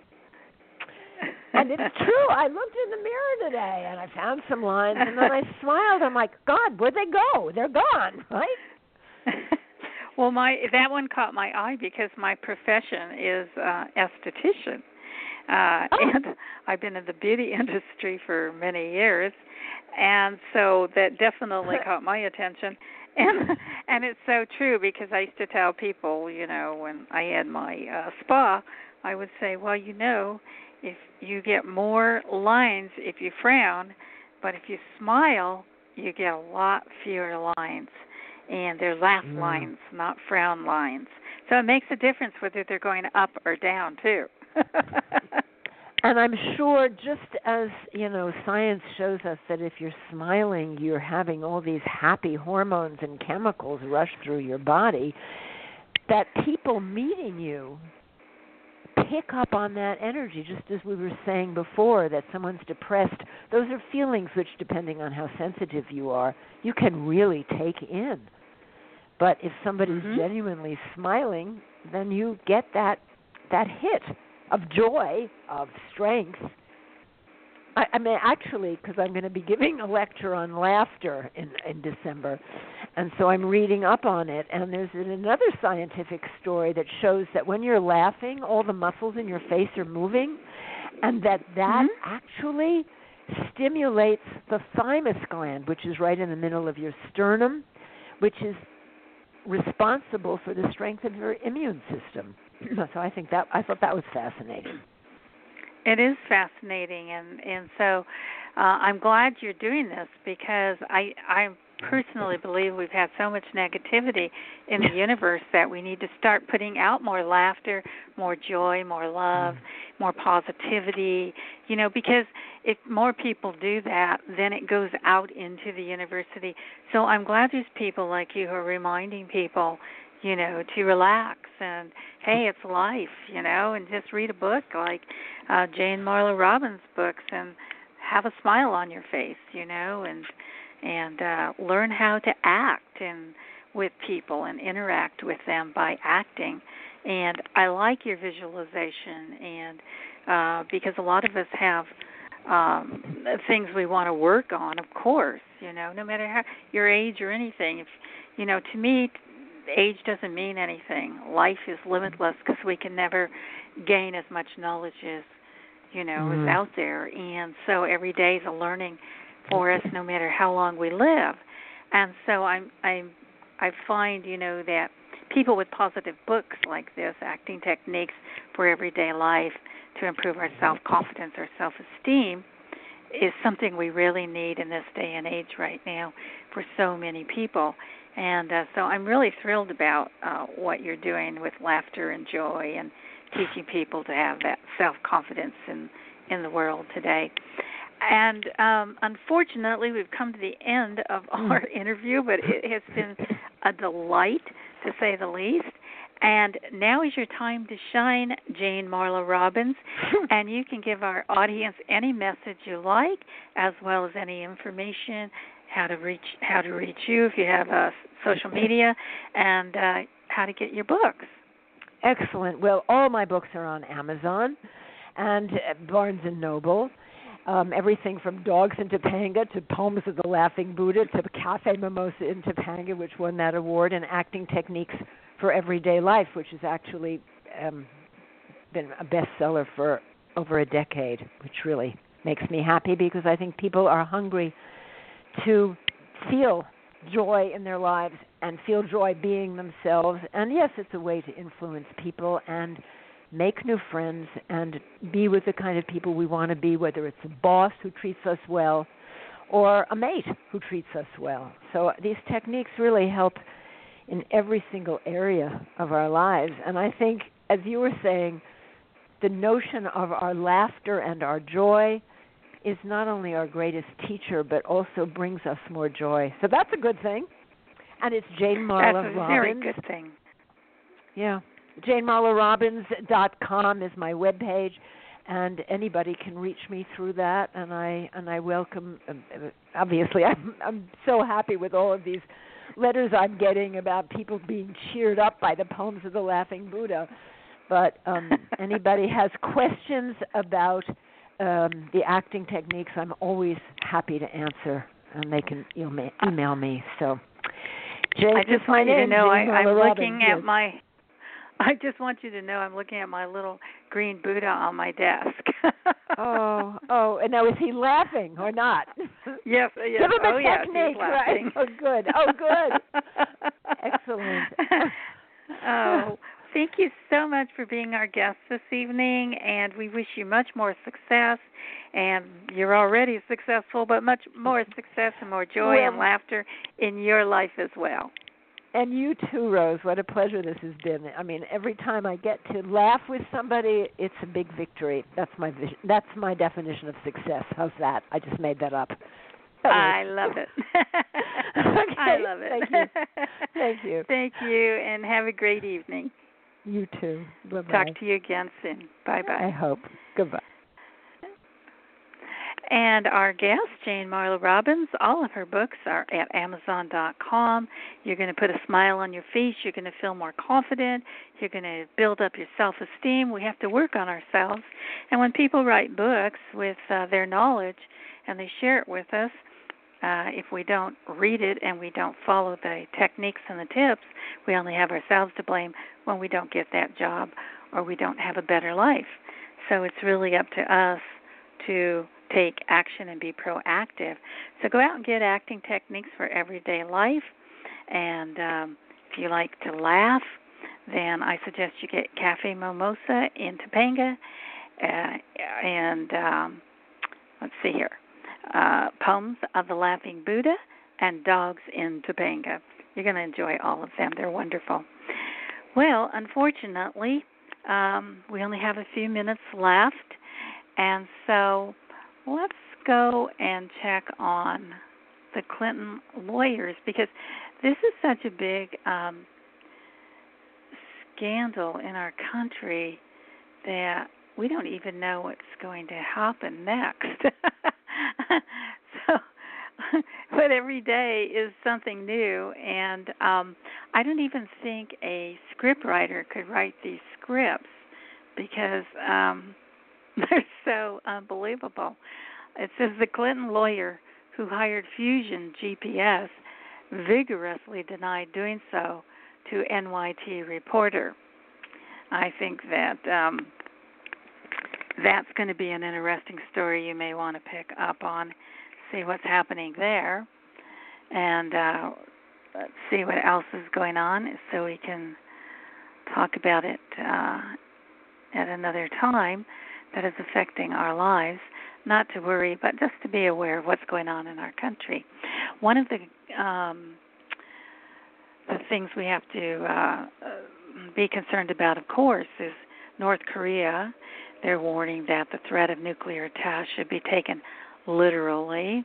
And it's true. I looked in the mirror today and I found some lines, and then I smiled. I'm like, God, where'd they go? They're gone, right? Well, that one caught my eye because my profession is esthetician. And I've been in the beauty industry for many years, and so that definitely caught my attention. And it's so true, because I used to tell people, when I had my spa, I would say, well, if you get more lines if you frown, but if you smile, you get a lot fewer lines. And they're laugh lines, not frown lines. So it makes a difference whether they're going up or down, too. And I'm sure, just as, science shows us that if you're smiling, you're having all these happy hormones and chemicals rush through your body, that people meeting you pick up on that energy, just as we were saying before, that someone's depressed. Those are feelings which, depending on how sensitive you are, you can really take in. But if somebody's genuinely smiling, then you get that hit of joy, of strength. I mean, actually, because I'm going to be giving a lecture on laughter in December, and so I'm reading up on it, and there's another scientific story that shows that when you're laughing, all the muscles in your face are moving, and that actually stimulates the thymus gland, which is right in the middle of your sternum, which is responsible for the strength of your immune system. So I thought that was fascinating. It is fascinating, and so I'm glad you're doing this, because I personally believe we've had so much negativity in the universe that we need to start putting out more laughter, more joy, more love, more positivity, because if more people do that, then it goes out into the university. So I'm glad there's people like you who are reminding people, to relax and, hey, it's life, and just read a book like Jane Marla Robbins' books and have a smile on your face, and learn how to act with people and interact with them by acting. And I like your visualization, and because a lot of us have things we want to work on, of course, no matter how your age or anything. If, to me, age doesn't mean anything. Life is limitless because we can never gain as much knowledge as, is out there. And so every day is a learning for us, no matter how long we live. And so I find, that people with positive books like this, Acting Techniques for Everyday Life to Improve Our Self-Confidence, our self-esteem, is something we really need in this day and age right now for so many people. And so I'm really thrilled about what you're doing with Laughter and Joy and teaching people to have that self-confidence in the world today. And unfortunately, we've come to the end of our interview, but it has been a delight, to say the least. And now is your time to shine, Jane Marla Robbins, and you can give our audience any message you like, as well as any information, how to reach you if you have social media, and how to get your books. Excellent. Well, all my books are on Amazon and Barnes & Noble. Everything from Dogs in Topanga to Poems of the Laughing Buddha to Cafe Mimosa in Topanga, which won that award, and Acting Techniques for Everyday Life, which has actually been a bestseller for over a decade, which really makes me happy because I think people are hungry to feel joy in their lives and feel joy being themselves. And yes, it's a way to influence people and make new friends and be with the kind of people we want to be, whether it's a boss who treats us well or a mate who treats us well. So these techniques really help in every single area of our lives. And I think, as you were saying, the notion of our laughter and our joy is not only our greatest teacher, but also brings us more joy. So that's a good thing. And it's Jane Marla Robbins. That's a very good thing. Yeah. JaneMarlaRobbins.com is my webpage, and anybody can reach me through that. And I welcome. Obviously, I'm so happy with all of these letters I'm getting about people being cheered up by the Poems of the Laughing Buddha. But anybody has questions about the acting techniques, I'm always happy to answer, and they can email me. So, Jane, I just want you to know I'm looking Robbins, at my. I just want you to know I'm looking at my little green Buddha on my desk. oh, and now is he laughing or not? Yes. Give him a technique, right? Oh, good. Excellent. Oh, thank you so much for being our guest this evening, and we wish you much more success. And you're already successful, but much more success and more joy and laughter in your life as well. And you too, Rose. What a pleasure this has been. I mean, every time I get to laugh with somebody, it's a big victory. That's my vision. That's my definition of success. How's that? I just made that up. I love it. Okay. I love it. Thank you. Thank you, and have a great evening. You too. Bye-bye. Talk to you again soon. Bye-bye. I hope. Goodbye. And our guest, Jane Marla Robbins, all of her books are at Amazon.com. You're going to put a smile on your face. You're going to feel more confident. You're going to build up your self-esteem. We have to work on ourselves. And when people write books with their knowledge and they share it with us, if we don't read it and we don't follow the techniques and the tips, we only have ourselves to blame when we don't get that job or we don't have a better life. So it's really up to us to take action and be proactive. So go out and get acting techniques for everyday life. And if you like to laugh, then I suggest you get Cafe Mimosa in Topanga. Let's see here. Poems of the Laughing Buddha and Dogs in Topanga. You're going to enjoy all of them. They're wonderful. Well, unfortunately, we only have a few minutes left. And so let's go and check on the Clinton lawyers, because this is such a big scandal in our country that we don't even know what's going to happen next. But every day is something new, and I don't even think a scriptwriter could write these scripts because they're so unbelievable. It says the Clinton lawyer who hired Fusion GPS vigorously denied doing so to NYT Reporter. I think that that's going to be an interesting story you may want to pick up on, see what's happening there, and let's see what else is going on so we can talk about it at another time that is affecting our lives. Not to worry, but just to be aware of what's going on in our country. One of the things we have to be concerned about, of course, is North Korea. They're warning that the threat of nuclear attack should be taken literally.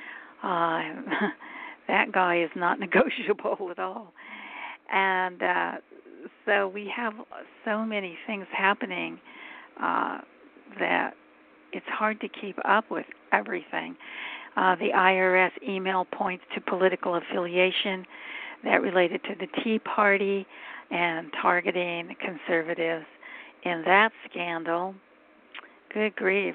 That guy is not negotiable at all. And so we have so many things happening that it's hard to keep up with everything. The IRS email points to political affiliation that related to the Tea Party and targeting conservatives in that scandal. Good grief.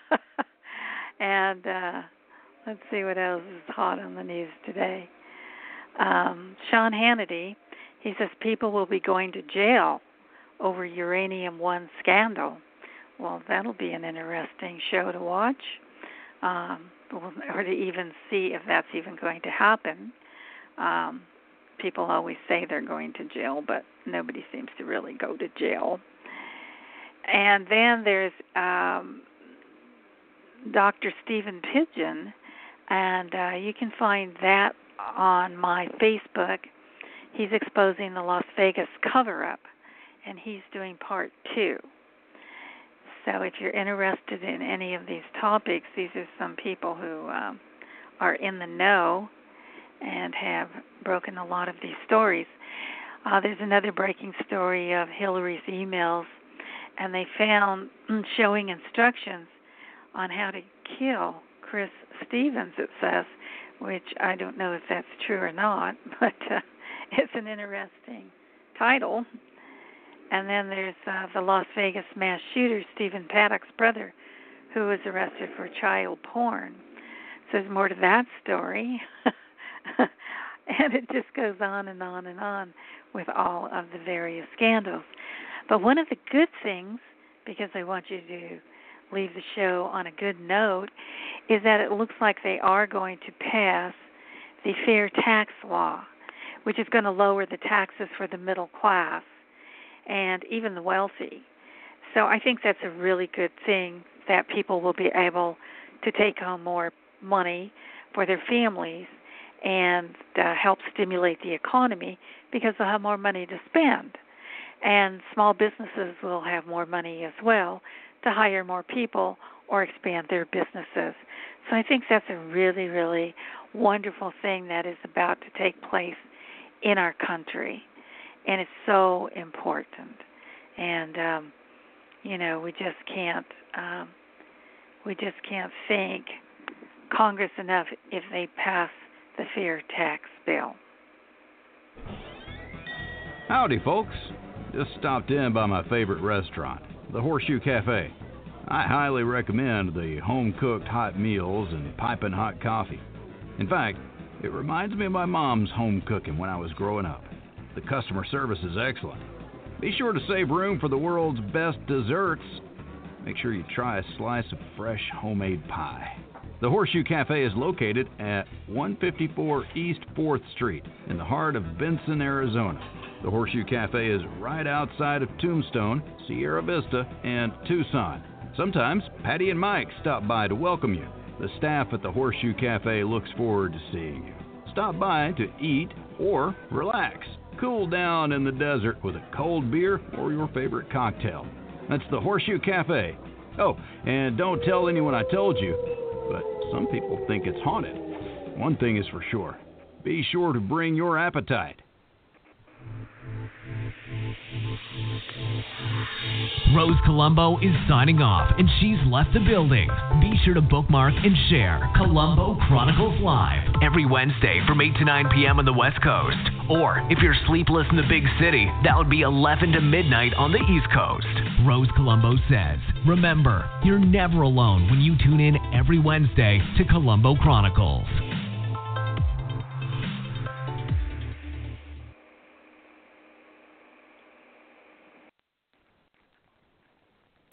And let's see what else is hot on the news today. Sean Hannity, he says people will be going to jail over Uranium One scandal. Well, that'll be an interesting show to watch, or to even see if that's even going to happen. People always say they're going to jail, but nobody seems to really go to jail. And then there's Dr. Stephen Pidgeon, and you can find that on my Facebook. He's exposing the Las Vegas cover-up, and he's doing part 2. So if you're interested in any of these topics, these are some people who are in the know and have broken a lot of these stories. There's another breaking story of Hillary's emails, and they found showing instructions on how to kill Chris Stevens, it says, which I don't know if that's true or not, but it's an interesting title. And then there's the Las Vegas mass shooter, Stephen Paddock's brother, who was arrested for child porn. So there's more to that story. And it just goes on and on and on with all of the various scandals. But one of the good things, because I want you to leave the show on a good note, is that it looks like they are going to pass the fair tax law, which is going to lower the taxes for the middle class and even the wealthy. So I think that's a really good thing, that people will be able to take home more money for their families and help stimulate the economy, because they'll have more money to spend. And small businesses will have more money as well to hire more people or expand their businesses. So I think that's a really, really wonderful thing that is about to take place in our country. And it's so important. And, we just can't thank Congress enough if they pass the fair tax bill. Howdy, folks. Just stopped in by my favorite restaurant, the Horseshoe Cafe. I highly recommend the home-cooked hot meals and piping hot coffee. In fact, it reminds me of my mom's home cooking when I was growing up. The customer service is excellent. Be sure to save room for the world's best desserts. Make sure you try a slice of fresh homemade pie. The Horseshoe Cafe is located at 154 East 4th Street in the heart of Benson, Arizona. The Horseshoe Cafe is right outside of Tombstone, Sierra Vista, and Tucson. Sometimes Patty and Mike stop by to welcome you. The staff at the Horseshoe Cafe looks forward to seeing you. Stop by to eat or relax. Cool down in the desert with a cold beer or your favorite cocktail. That's the Horseshoe Cafe. Oh, and don't tell anyone I told you, but some people think it's haunted. One thing is for sure. Be sure to bring your appetite. Rose Colombo is signing off, and she's left the building. Be sure to bookmark and share Colombo Chronicles Live every Wednesday from 8 to 9 p.m. on the West Coast. Or if you're sleepless in the big city, that would be 11 to midnight on the East Coast. Rose Colombo says, remember, you're never alone when you tune in every Wednesday to Colombo Chronicles.